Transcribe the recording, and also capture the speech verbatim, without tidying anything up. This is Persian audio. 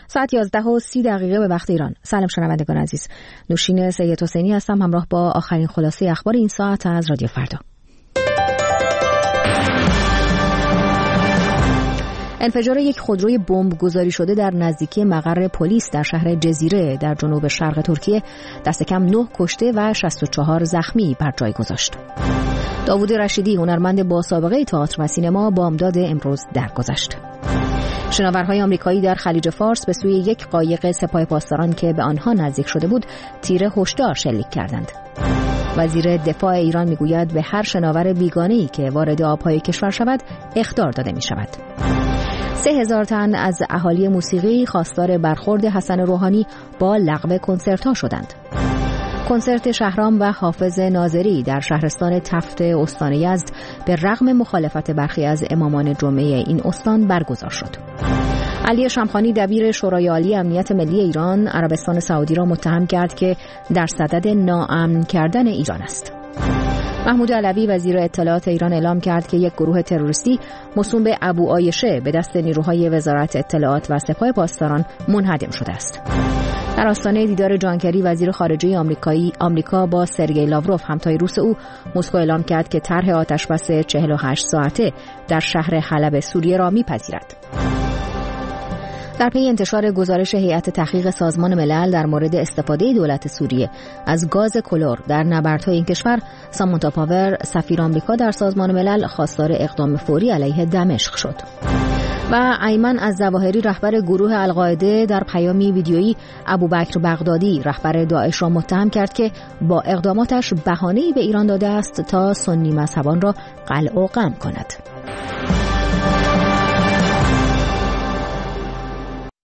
ساعت یازده و سی دقیقه به وقت ایران. سلام شنوندگان عزیز، نوشین سید حسینی هستم همراه با آخرین خلاصه اخبار این ساعت از رادیو فردا. انفجار یک خودروی بمب گذاری شده در نزدیکی مقر پلیس در شهر جزیره در جنوب شرق ترکیه دست کم نه کشته و شصت و چهار زخمی بر جای گذاشت. داوود رشیدی، هنرمند با سابقه تئاتر و سینما، بامداد امروز درگذشت. شناورهای آمریکایی در خلیج فارس به سوی یک قایق سپاه پاسداران که به آنها نزدیک شده بود تیر هشدار شلیک کردند. وزیر دفاع ایران میگوید به هر شناور بیگانه‌ای که وارد آبهای کشور شود اخطار داده می شود. سه هزار تن از اهالی موسیقی خواستار برخورد حسن روحانی با لغو کنسرت‌ها شدند. کنسرت شهرام و حافظ ناظری در شهرستان تفت استان یزد به رغم مخالفت برخی از امامان جمعه این استان برگزار شد. علی شمخانی، دبیر شورای عالی امنیت ملی ایران، عربستان سعودی را متهم کرد که در صدد ناامن کردن ایران است. محمود علوی، وزیر اطلاعات ایران، اعلام کرد که یک گروه تروریستی موسوم به ابو عایشه به دست نیروهای وزارت اطلاعات و سپاه پاسداران منهدم شده است. در آستانه دیدار جان کری، وزیر خارجه آمریکایی آمریکا با سرگئی لاوروف، همتای روس او، مسکو اعلام کرد که طرح آتشبس چهل و هشت ساعته در شهر حلب سوریه را می‌پذیرد. در پی انتشار گزارش هیئت تحقیق سازمان ملل در مورد استفاده دولت سوریه از گاز کلور در نبردهای این کشور، سامانتا پاور، سفیر آمریکا در سازمان ملل، خواستار اقدام فوری علیه دمشق شد. و ایمن الظواهری، رهبر گروه القاعده، در پیامی ویدیویی ابوبکر بغدادی، رهبر داعش، را متهم کرد که با اقداماتش بهانه‌ای به ایران داده است تا سنی مذهبان را قلع و قم کند.